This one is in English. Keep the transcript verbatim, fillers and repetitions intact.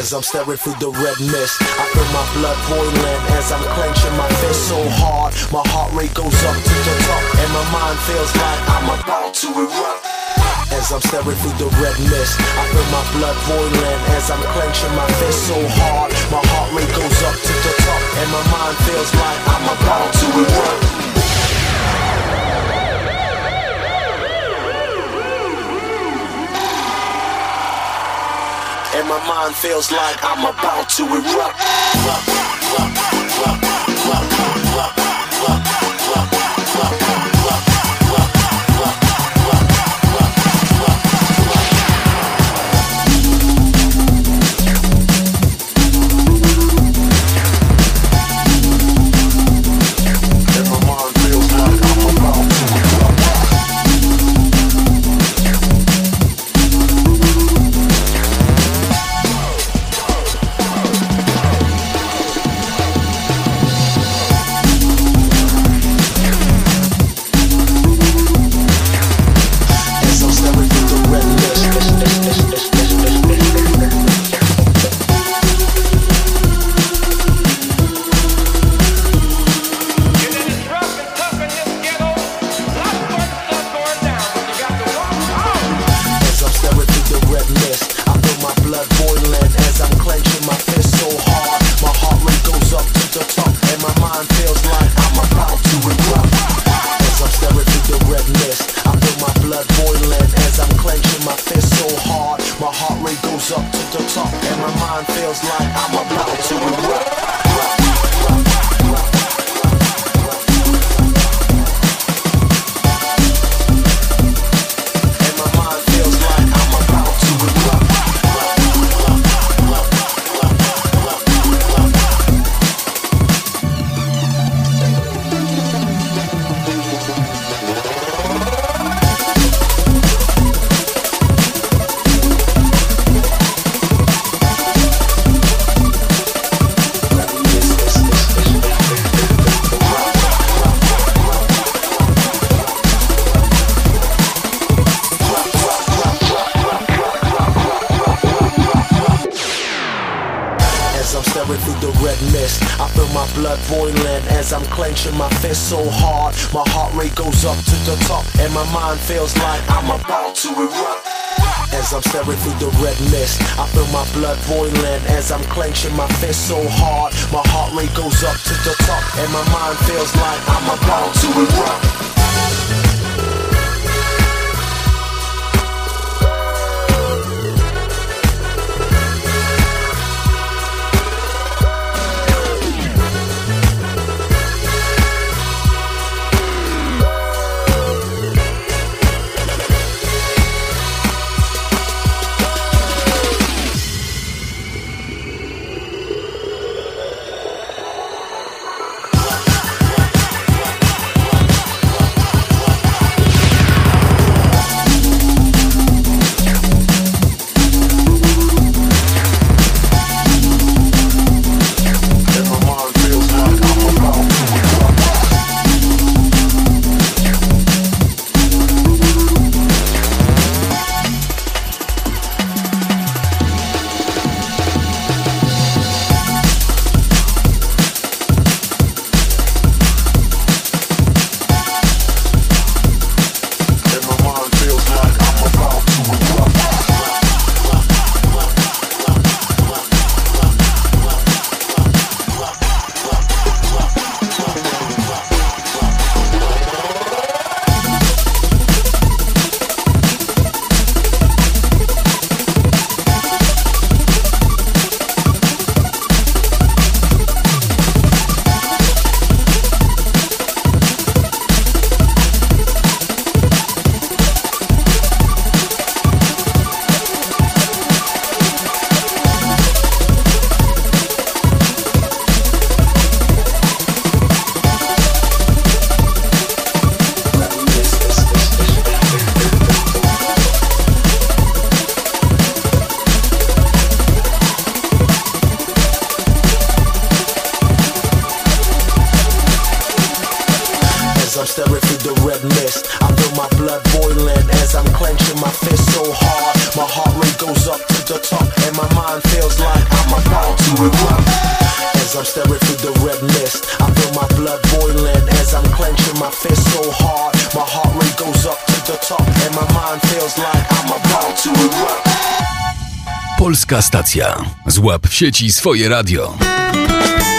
As I'm staring through the red mist, I feel my blood boiling as I'm clenching my fist so hard. My heart rate goes up to the top, and my mind feels like I'm about to erupt. As I'm staring through the red mist, I feel my blood boiling as I'm clenching my fist so hard. My heart rate goes up to the top, and my mind feels like I'm about to erupt. And my mind feels like I'm about to erupt. Through the red mist, I feel my blood boiling as I'm clenching my fist so hard. My heart rate goes up to the top, and my mind feels like I'm about to erupt. As I'm staring through the red mist, I feel my blood boiling as I'm clenching my fist so hard. My heart rate goes up to the top, and my mind feels like I'm about to erupt. My blood boiling as I'm clenching my fist so hard. My heart rate goes up to the top, and my mind feels like I'm about to erupt. As I'm staring through the red mist, I feel my blood boiling as I'm clenching my fist so hard. My heart rate goes up to the top, and my mind feels like I'm about to erupt. Polska stacja. Złap w sieci swoje radio.